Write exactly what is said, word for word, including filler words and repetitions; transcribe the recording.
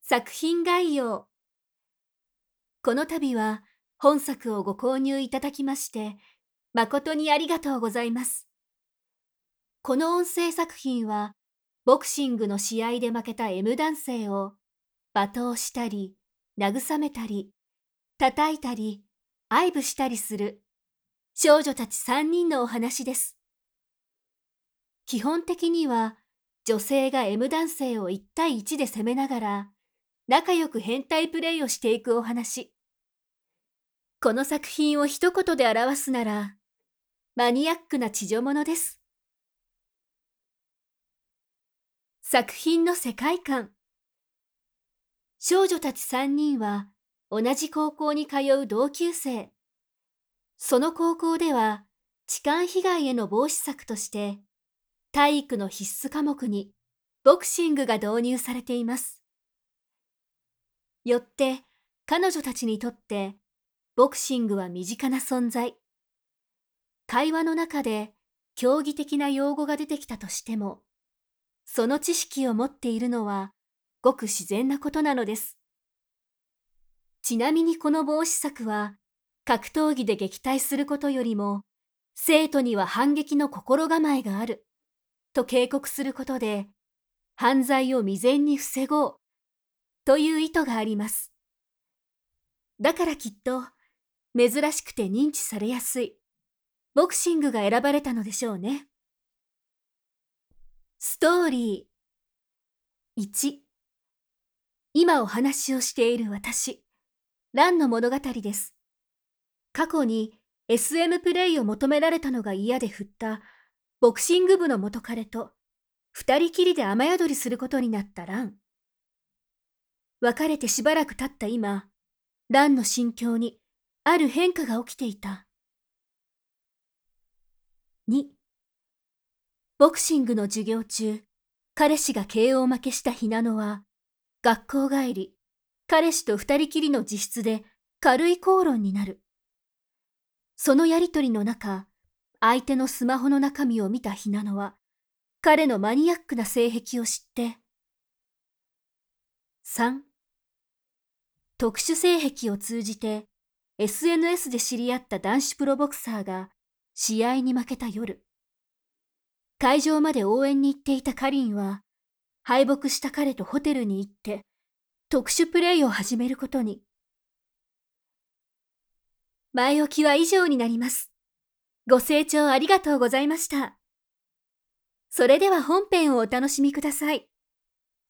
作品概要。この度は本作をご購入いただきまして、誠にありがとうございます。この音声作品は、ボクシングの試合で負けた M 男性を罵倒したり、慰めたり、叩いたり、愛撫したりする少女たちさんにんのお話です。基本的には、女性が M 男性をいち対いちで攻めながら、仲良く変態プレイをしていくお話。この作品を一言で表すなら、マニアックな地女ものです。作品の世界観。少女たちさんにんは同じ高校に通う同級生。その高校では痴漢被害への防止策として、体育の必須科目にボクシングが導入されています。よって彼女たちにとってボクシングは身近な存在。会話の中で競技的な用語が出てきたとしても、その知識を持っているのはごく自然なことなのです。ちなみにこの防止策は、格闘技で撃退することよりも、生徒には反撃の心構えがあると警告することで、犯罪を未然に防ごうという意図があります。だからきっと珍しくて認知されやすいボクシングが選ばれたのでしょうね。ストーリー。いち、今お話をしている私、ランの物語です。過去に エスエム プレイを求められたのが嫌で振ったボクシング部の元彼と二人きりで雨宿りすることになったラン。別れてしばらく経った今、ランの心境にある変化が起きていた。に、ボクシングの授業中、彼氏が ケーオー 負けしたひなのは、学校帰り、彼氏と二人きりの自室で軽い口論になる。そのやりとりの中、相手のスマホの中身を見たひなのは、彼のマニアックな性癖を知って。さん、特殊性癖を通じて エスエヌエス で知り合った男子プロボクサーが試合に負けた夜。会場まで応援に行っていたカリンは、敗北した彼とホテルに行って特殊プレイを始めることに。前置きは以上になります。ご清聴ありがとうございました。それでは本編をお楽しみください。